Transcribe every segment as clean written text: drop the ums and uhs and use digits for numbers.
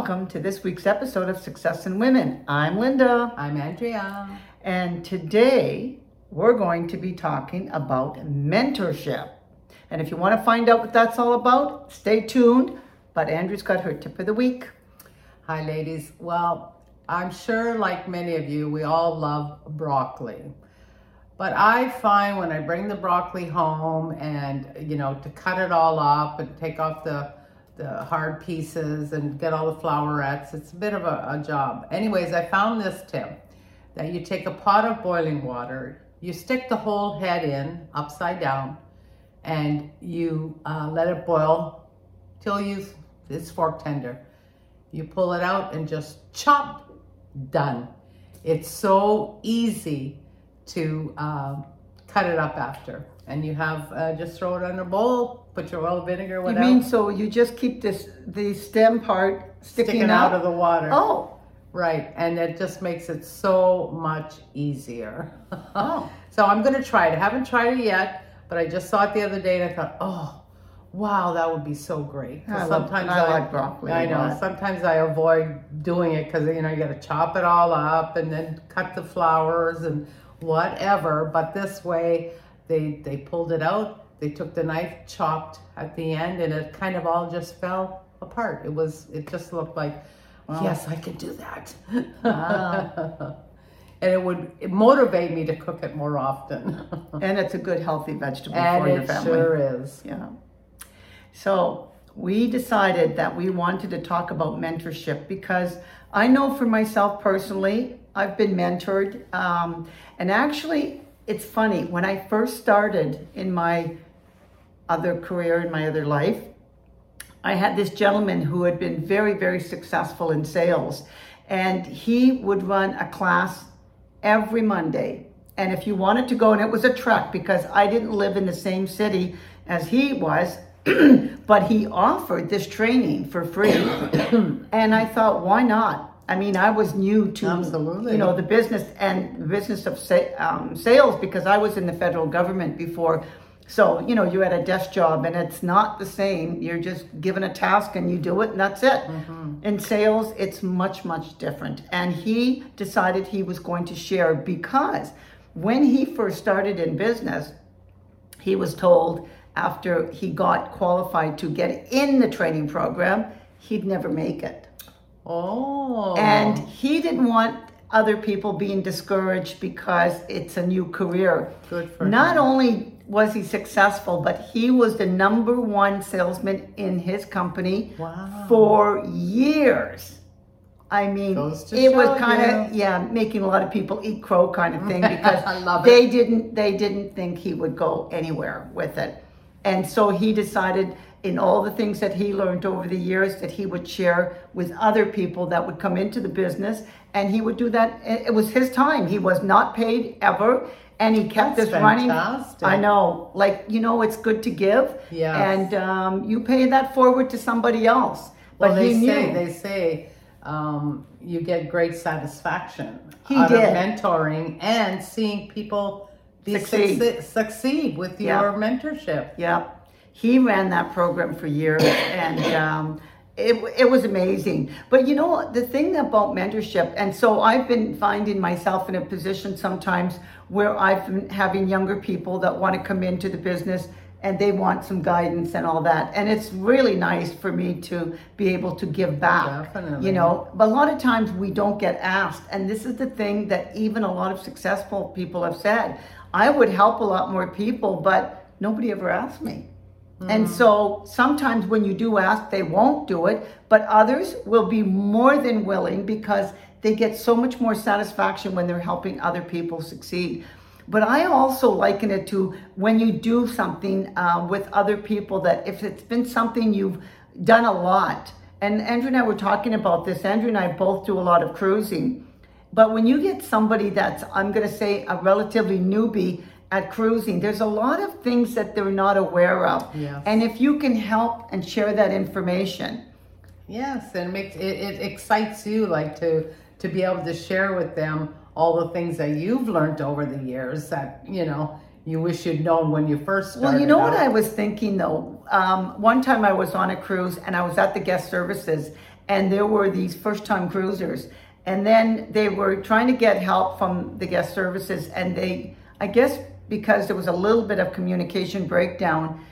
welcome to this week's episode of Success in Women. I'm Linda. I'm Andrea. And today we're going to be talking about mentorship. And if you want to find out what that's all about, stay tuned. But Andrew's got her tip of the week. Hi, ladies. Well, I'm sure like many of you, we all love broccoli. But I find when I bring the broccoli home and, to cut it all up and take off the hard pieces and get all the flowerets, it's a bit of a job. Anyways, I found this tip that you take a pot of boiling water, you stick the whole head in upside down, and you let it boil till it's fork tender. You pull it out and just chop, done. It's so easy to cut it up after. And you have, just throw it in a bowl, put your oil, vinegar, whatever. You mean so you just keep the stem part sticking out of the water. Oh. Right, and it just makes it so much easier. Oh. So I'm going to try it. I haven't tried it yet, but I just saw it the other day and I thought, oh, wow, that would be so great. I like broccoli. I know. Sometimes I avoid doing it because, you got to chop it all up and then cut the flowers and whatever. But this way, they pulled it out. They took the knife, chopped at the end, and it kind of all just fell apart. It just looked like, wow. Yes, I can do that. Wow. And it would motivate me to cook it more often. And it's a good, healthy vegetable and for your family. And it sure is. Yeah. So we decided that we wanted to talk about mentorship because I know for myself personally, I've been mentored. And actually, it's funny, when I first started in my other career, in my other life, I had this gentleman who had been very, very successful in sales. And he would run a class every Monday. And if you wanted to go, and it was a trek because I didn't live in the same city as he was, but he offered this training for free. And I thought, why not? I mean, I was new to, Absolutely. The business of sales because I was in the federal government before. So, you're at a desk job and it's not the same. You're just given a task and you do it and that's it. Mm-hmm. In sales, it's much, much different. And he decided he was going to share because when he first started in business, he was told after he got qualified to get in the training program, he'd never make it. Oh. And he didn't want other people being discouraged because it's a new career. Good for him. Not only was he successful, but he was the number one salesman in his company for years. I mean, it was kind of, making a lot of people eat crow kind of thing because they didn't think he would go anywhere with it. And so he decided in all the things that he learned over the years that he would share with other people that would come into the business, and he would do that. It was his time. He was not paid ever, and he kept this running. I know, it's good to give, and you pay that forward to somebody else. Well, they say you get great satisfaction out of mentoring and seeing people succeed with your mentorship. Yeah. He ran that program for years and it was amazing. But the thing about mentorship, and so I've been finding myself in a position sometimes where I've been having younger people that want to come into the business and they want some guidance and all that. And it's really nice for me to be able to give back. Definitely. But a lot of times we don't get asked. And this is the thing that even a lot of successful people have said. I would help a lot more people, but nobody ever asked me. And so sometimes when you do ask, they won't do it, but others will be more than willing because they get so much more satisfaction when they're helping other people succeed. But I also liken it to when you do something with other people, that if it's been something you've done a lot, and Andrew and I were talking about this, Andrew and I both do a lot of cruising, but when you get somebody that's, I'm going to say, a relatively newbie at cruising, there's a lot of things that they're not aware of. Yes. And if you can help and share that information. Yes, and it excites you to be able to share with them all the things that you've learned over the years that, you wish you'd known when you first started. Well, you know what I was thinking though? One time I was on a cruise and I was at the guest services and there were these first-time cruisers, and then they were trying to get help from the guest services, and they, I guess because there was a little bit of communication breakdown,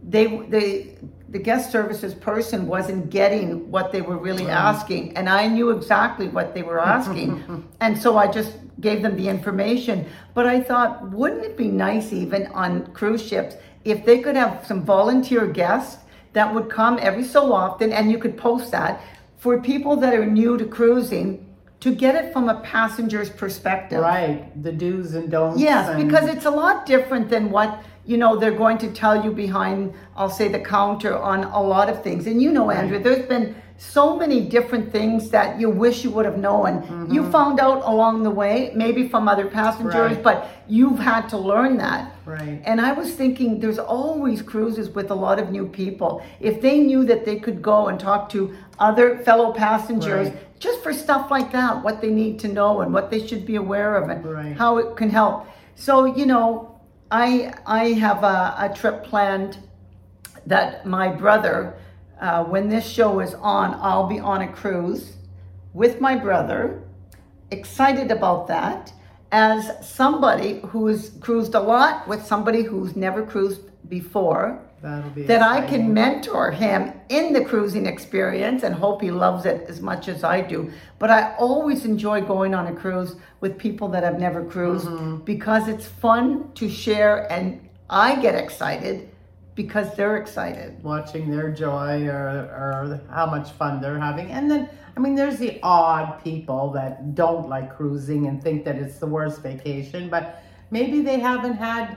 the guest services person wasn't getting what they were really asking, and I knew exactly what they were asking, and so I just gave them the information. But I thought, wouldn't it be nice even on cruise ships if they could have some volunteer guests that would come every so often, and you could post that for people that are new to cruising, to get it from a passenger's perspective. Right, the do's and don'ts. Yes, because it's a lot different than what, you know, they're going to tell you behind, I'll say, the counter on a lot of things. And you know, Andrea, there's been so many different things that you wish you would have known. You found out along the way, maybe from other passengers, but you've had to learn that. Right. And I was thinking, there's always cruises with a lot of new people. If they knew that they could go and talk to other fellow passengers, just for stuff like that, what they need to know and what they should be aware of and how it can help. So, you know, I have a trip planned that my brother, when this show is on, I'll be on a cruise with my brother. Excited about that. As somebody who's cruised a lot with somebody who's never cruised before, that'll be that exciting. I can mentor him in the cruising experience and hope he loves it as much as I do. But I always enjoy going on a cruise with people that have never cruised because it's fun to share, and I get excited because they're excited. Watching their joy or how much fun they're having. And then, I mean, there's the odd people that don't like cruising and think that it's the worst vacation, but maybe they haven't had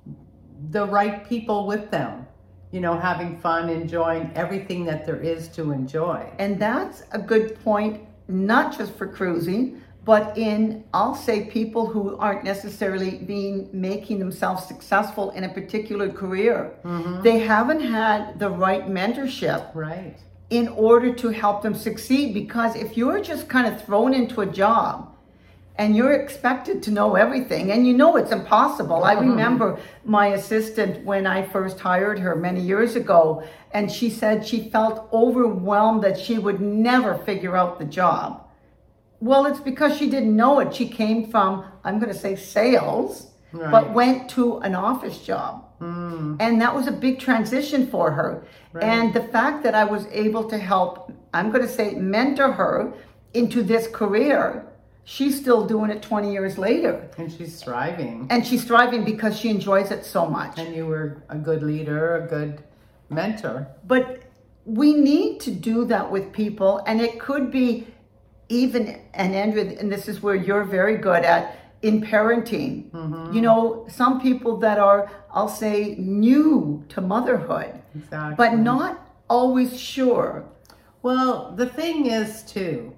the right people with them, you know, having fun, enjoying everything that there is to enjoy. And that's a good point, not just for cruising, but in, I'll say, people who aren't necessarily making themselves successful in a particular career. They haven't had the right mentorship in order to help them succeed. Because if you're just kind of thrown into a job and you're expected to know everything, and you know it's impossible. I remember my assistant when I first hired her many years ago, and she said she felt overwhelmed that she would never figure out the job. Well, it's because she didn't know it. She came from, I'm going to say, sales, but went to an office job. And that was a big transition for her. And the fact that I was able to help, I'm going to say, mentor her into this career, she's still doing it 20 years later. And she's thriving. And she's thriving because she enjoys it so much. And you were a good leader, a good mentor. But we need to do that with people. And it could be even, and Andrea, and this is where you're very good at, in parenting. You know, some people that are, I'll say, new to motherhood, but not always sure. Well, the thing is too,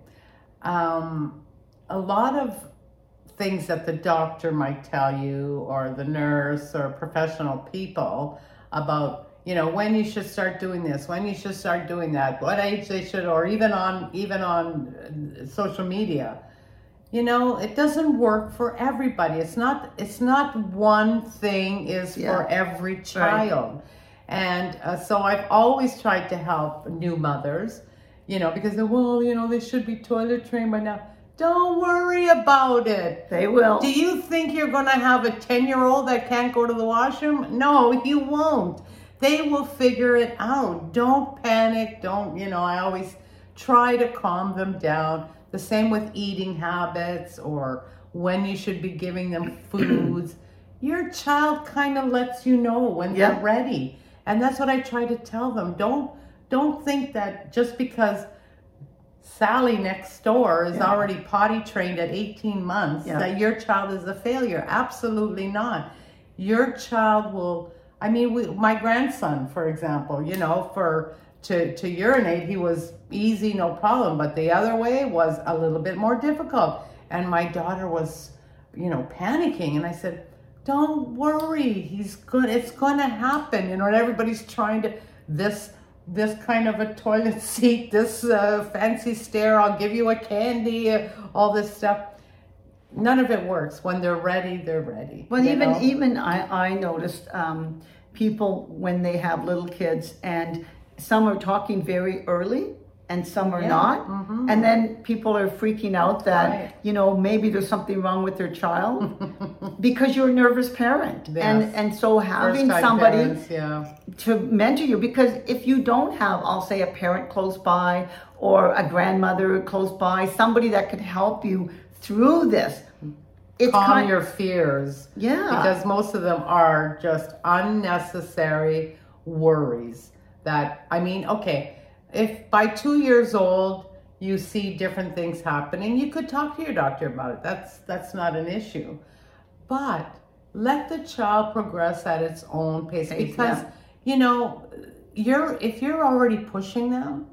a lot of things that the doctor might tell you, or the nurse, or professional people about, you know, when you should start doing this, when you should start doing that, what age they should, or even on social media. You know, it doesn't work for everybody. It's not one thing is for every child. And so I've always tried to help new mothers, you know, because they should be toilet trained by now. Don't worry about it. They will. Do you think you're going to have a 10-year-old that can't go to the washroom? No, you won't. They will figure it out. Don't panic. Don't, I always try to calm them down. The same with eating habits or when you should be giving them foods. Your child kind of lets you know when they're ready. And that's what I try to tell them. Don't think that just because Sally next door is already potty trained at 18 months that your child is a failure. Absolutely not. Your child will, my grandson, for example, to urinate, he was easy, no problem. But the other way was a little bit more difficult. And my daughter was, panicking. And I said, don't worry, it's going to happen. And everybody's trying to, this kind of a toilet seat, this fancy stair, I'll give you a candy, all this stuff. None of it works. When they're ready, they're ready. Well, even I noticed people when they have little kids, and some are talking very early, and some are Yeah. not. Mhm. And then people are freaking out that, Right. you know, maybe there's something wrong with their child because you're a nervous parent. Yes. And so having First-time somebody parents, yeah. to mentor you, because if you don't have, I'll say, a parent close by or a grandmother close by, somebody that could help you through this, it's Calm your fears. Yeah. Because most of them are just unnecessary worries that, I mean, okay, if by 2 years old you see different things happening, you could talk to your doctor about it. That's not an issue. But let the child progress at its own pace, because yeah. you know, if you're already pushing them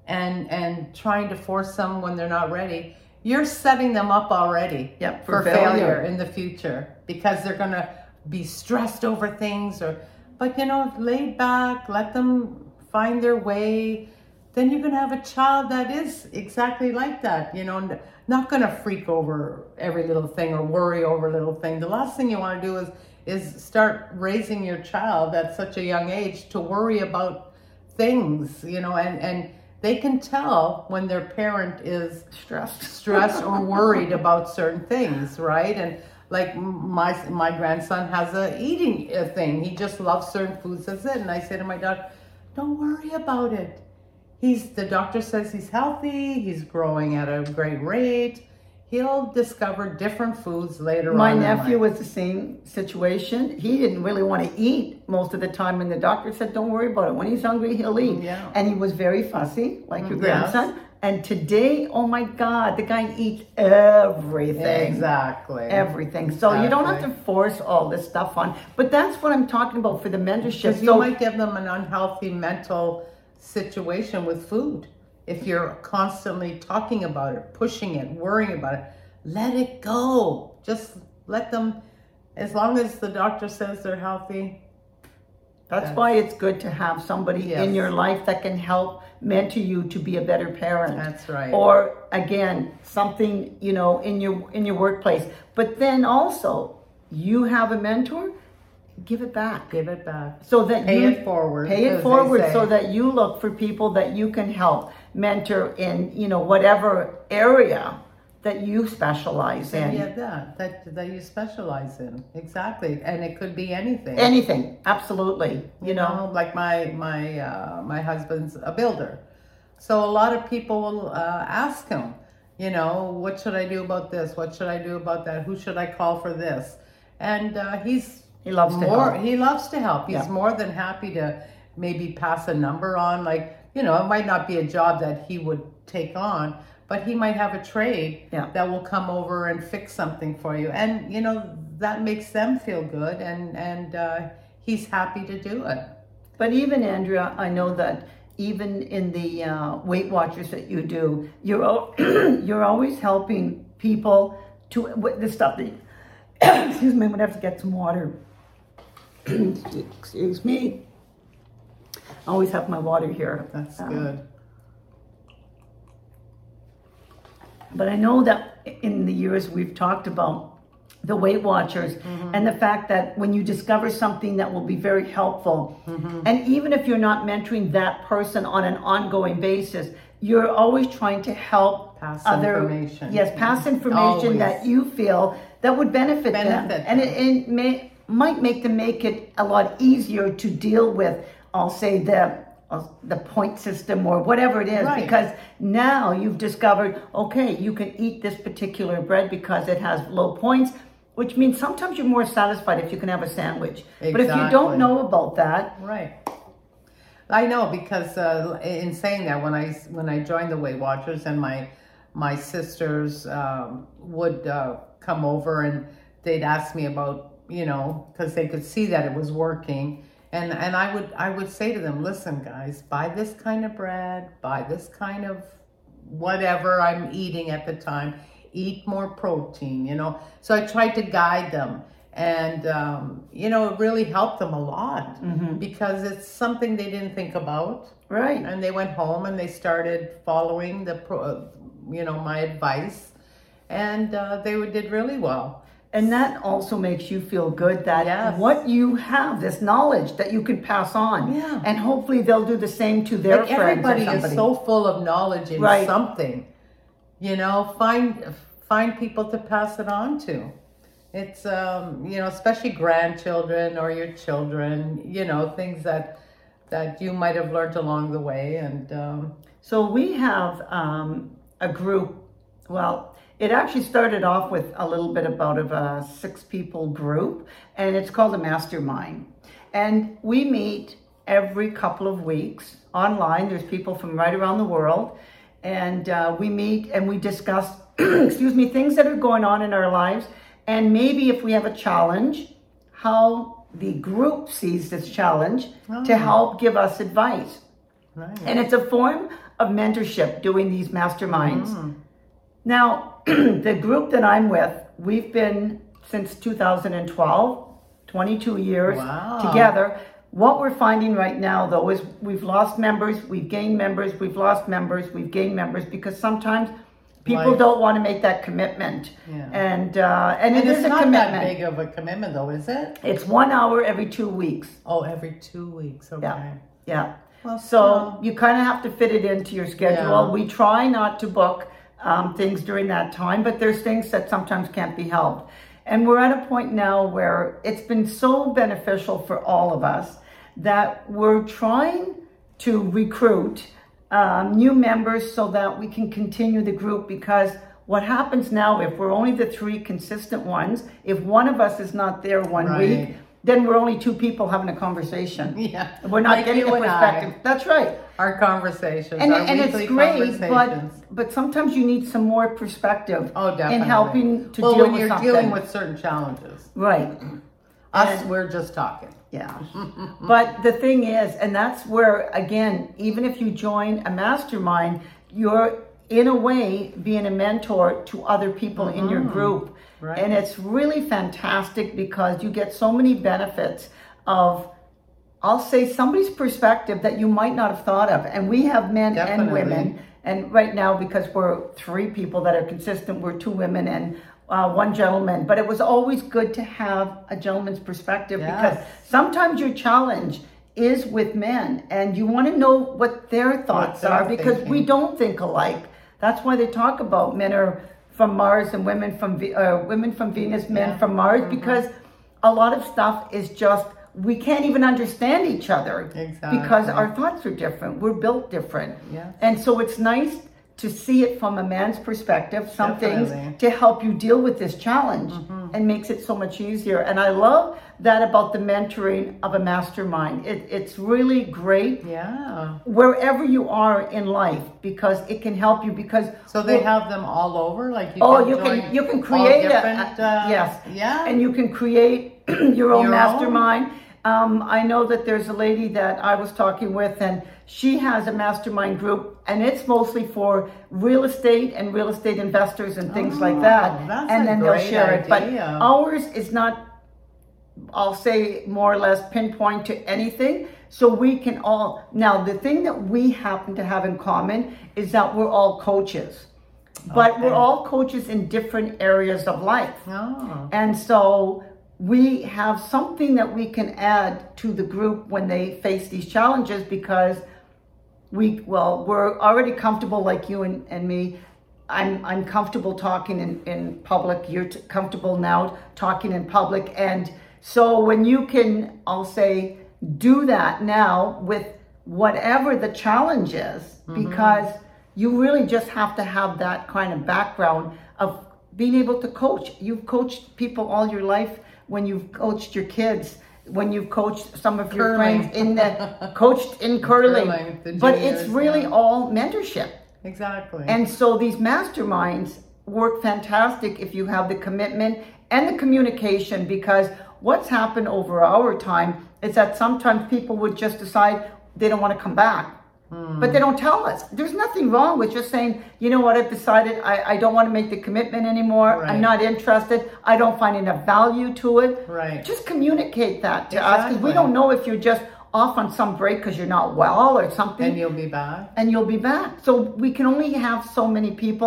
and trying to force them when they're not ready, you're setting them up already Yep, for failure in the future, because they're going to be stressed over things. But you know, lay back, let them find their way. Then you're going to have a child that is exactly like that, you know, not going to freak over every little thing or worry over little thing. The last thing you want to do is start raising your child at such a young age to worry about things, you know, and they can tell when their parent is stressed or worried about certain things, right? And like my grandson has a eating thing. He just loves certain foods, that's it. And I say to my daughter, don't worry about it. The doctor says he's healthy, he's growing at a great rate. He'll discover different foods later on. My nephew was the same situation. He didn't really want to eat most of the time, and the doctor said, don't worry about it. When he's hungry, he'll eat. Yeah. And he was very fussy, like your Yes. grandson. And today, oh my God, the guy eats everything. Exactly. Everything. So you don't have to force all this stuff on. But that's what I'm talking about for the mentorship. Because you might give them an unhealthy mental situation with food. If you're constantly talking about it, pushing it, worrying about it, let it go. Just let them, as long as the doctor says they're healthy. That's why it's good to have somebody in your life that can help mentor you to be a better parent. That's right. Or again, something, you know, in your workplace. But then also, you have a mentor, give it back. Give it back. So that Pay it forward. Pay it forward so that you look for people that you can help mentor in, you know, whatever area that you specialize in. Yeah, that you specialize in. Exactly. And it could be anything. Anything. Absolutely. You know, like my husband's a builder. So a lot of people will ask him, you know, what should I do about this? What should I do about that? Who should I call for this? And he loves to help. He loves to help. He's more than happy to maybe pass a number on. Like, you know, it might not be a job that he would take on, but he might have a trade that will come over and fix something for you. And, you know, that makes them feel good, and he's happy to do it. But even, Andrea, I know that even in the Weight Watchers that you do, you're always helping people to, the stuff that, excuse me, I'm gonna have to get some water. Excuse me. I always have my water here. That's good. But I know that in the years we've talked about the Weight Watchers and the fact that when you discover something that will be very helpful, and even if you're not mentoring that person on an ongoing basis, you're always trying to help pass information. Yes, pass information that you feel that would benefit them. And it might make it a lot easier to deal with, I'll say, the point system or whatever it is, because now you've discovered, okay, you can eat this particular bread because it has low points, which means sometimes you're more satisfied if you can have a sandwich. Exactly. But if you don't know about that, I know, because in saying that, when I joined the Weight Watchers, and my sisters would come over and they'd ask me about, you know, because they could see that it was working. And I would say to them, listen, guys, buy this kind of bread, buy this kind of whatever I'm eating at the time, eat more protein, you know. So I tried to guide them, and, you know, it really helped them a lot because it's something they didn't think about. Right. And they went home and they started following my advice, and they did really well. And that also makes you feel good that Yes. what you have, this knowledge that you can pass on. Yeah. And hopefully they'll do the same to their Like friends or everybody somebody. is so full of knowledge in Right. something. You know, find people to pass it on to. It's you know, especially grandchildren or your children, you know, things that you might have learned along the way. And So we have a group. Well, it actually started off with a little bit about a 6-people group, and it's called a mastermind. And we meet every couple of weeks online. There's people from right around the world, and we meet and we discuss, excuse me, things that are going on in our lives, and maybe if we have a challenge, how the group sees this challenge to help give us advice. nice. And it's a form of mentorship doing these masterminds. Now, the group that I'm with, we've been since 2012, 22 years Wow. together. What we're finding right now, though, is we've lost members, we've gained members, we've lost members, we've gained members, because sometimes people Life. don't want to make that commitment. Yeah. And And it it's is a not commitment. that big of a commitment, though, is it? It's 1 hour every 2 weeks. Oh, every 2 weeks. Okay. Yeah. Yeah. Well, So you kind of have to fit it into your schedule. Yeah. We try not to book things during that time, but there's things that sometimes can't be helped. And we're at a point now where it's been so beneficial for all of us that we're trying to recruit new members so that we can continue the group, because what happens now, if we're only the 3 consistent ones, if one of us is not there one Right. week, then we're only 2 people having a conversation. Yeah. We're not Like getting you a and I. perspective. That's right. Our conversations, And, our and weekly it's great, conversations. but sometimes you need some more perspective Oh, definitely. in helping to well, deal when with you're something. dealing with certain challenges. Right. Us, And- we're just talking. Yeah. But the thing is, and that's where, again, even if you join a mastermind, you're in a way being a mentor to other people in your group. Right. And it's really fantastic because you get so many benefits of, I'll say, somebody's perspective that you might not have thought of. And we have men and Definitely. women. And right now, because we're 3 people that are consistent, we're 2 women and 1 gentleman. But it was always good to have a gentleman's perspective, Yes. because sometimes your challenge is with men and you want to know what their thoughts they're are, because thinking. we don't think alike. That's why they talk about men are from Mars and women from Venus, men Yeah. from Mars, because a lot of stuff is just, we can't even understand each other because Exactly. our thoughts are different. We're built different. Yes. And so it's nice to see it from a man's perspective, some things Definitely. to help you deal with this challenge, and makes it so much easier. And I love that about the mentoring of a mastermind. It's really great Yeah. wherever you are in life, because it can help you, because So they have them all over, like you. oh, can you join can all create different, yes, Yeah. and you can create your own Your own? mastermind. I know that there's a lady that I was talking with, and she has a mastermind group, and it's mostly for real estate and real estate investors and things like that. that's And a then they'll great share it. But idea. ours is not, I'll say, more or less pinpoint to anything. So we can all, now the thing that we happen to have in common is that we're all coaches. But Okay. we're all coaches in different areas of life. Oh. And so we have something that we can add to the group when they face these challenges, because we're already comfortable, like you and me. I'm comfortable talking in public. You're comfortable now talking in public. And so when you can, I'll say, do that now with whatever the challenge is, because you really just have to have that kind of background of being able to coach. You've coached people all your life, when you've coached your kids, when you've coached some of your Curling. friends in the coached in curling. Curling, the But juniors, it's really yeah. all mentorship. Exactly. And so these masterminds work fantastic if you have the commitment and the communication, because what's happened over our time is that sometimes people would just decide they don't want to come back. But they don't tell us. There's nothing wrong with just saying, you know what, I've decided I don't want to make the commitment anymore. Right. I'm not interested. I don't find enough value to it. Right. Just communicate that to us, because we Exactly. don't know if you're just off on some break because you're not well or something. and you'll be back. And you'll be back. So we can only have so many people.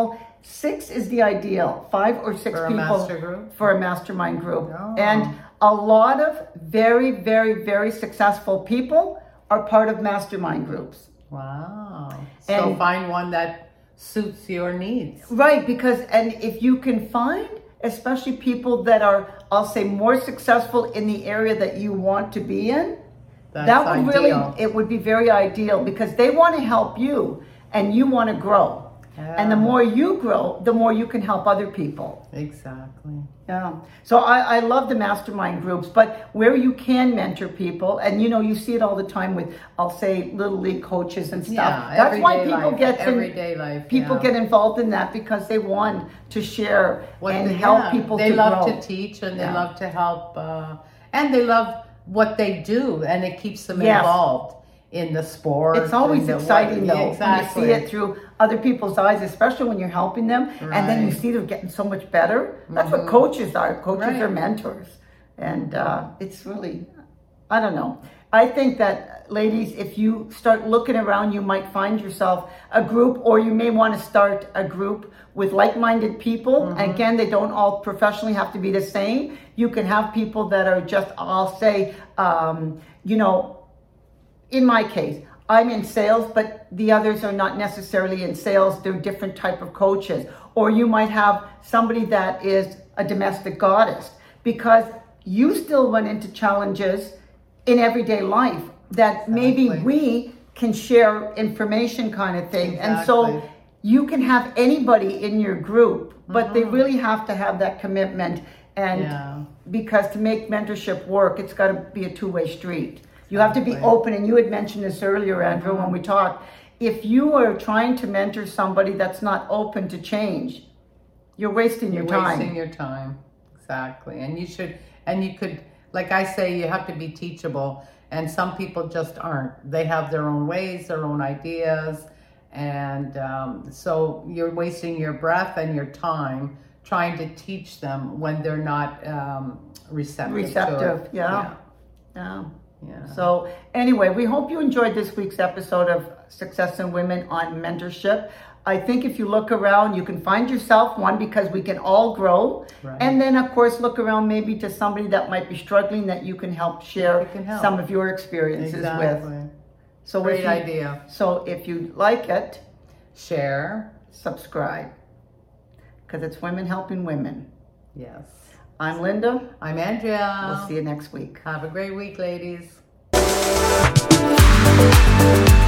6 is the ideal. 5 or 6 For a people master group? for a mastermind group. Oh. And a lot of very, very, very successful people are part of mastermind groups. Wow. So And- find one that suits your needs. Right, because, and if you can find, especially people that are, I'll say, more successful in the area that you want to be in, That's that would really, ideal. it would be very ideal because they want to help you and you want to grow. And the Yeah. more you grow, the more you can help other people. Exactly. Yeah. So I love the mastermind groups, but where you can mentor people, and you see it all the time with, I'll say, little league coaches and stuff. Yeah, That's why everyday people life, get everyday life. people yeah. get involved in that because they want to share and they- help yeah, people They to love grow. to teach and they Yeah. love to help, and they love what they do, and it keeps them Yes. involved in the sport. It's always in the exciting work. though Exactly. when you see it through other people's eyes, especially when you're helping them, and then you Right. see them getting so much better. That's what coaches are. Coaches Right. are mentors, and it's really, I don't know. I think that, ladies, if you start looking around, you might find yourself a group, or you may want to start a group with like-minded people. And again, they don't all professionally have to be the same. You can have people that are just, I'll say, in my case, I'm in sales, but the others are not necessarily in sales. They're different type of coaches. Or you might have somebody that is a domestic goddess, because you still run into challenges in everyday life that maybe Exactly. we can share information kind of thing. And so Exactly. you can have anybody in your group, but they really have to have that commitment. And Yeah. because to make mentorship work, it's got to be a two-way street. You have to be Exactly. open, and you had mentioned this earlier, Andrew, when we talked. If you are trying to mentor somebody that's not open to change, you're wasting your time. Wasting your time. Exactly. And you could, like I say, you have to be teachable. And some people just aren't. They have their own ways, their own ideas. And so you're wasting your breath and your time trying to teach them when they're not receptive. to Receptive, it. yeah. Yeah. Yeah. So anyway, we hope you enjoyed this week's episode of Success in Women on Mentorship. I think if you look around, you can find yourself one, because we can all grow. Right. And then, of course, look around maybe to somebody that might be struggling that you can help share You can help. some of your experiences Exactly. with. So Great if you, idea. So if you like it, Share. subscribe, because it's women helping women. Yes. I'm Linda. I'm Andrea. We'll see you next week. Have a great week, ladies.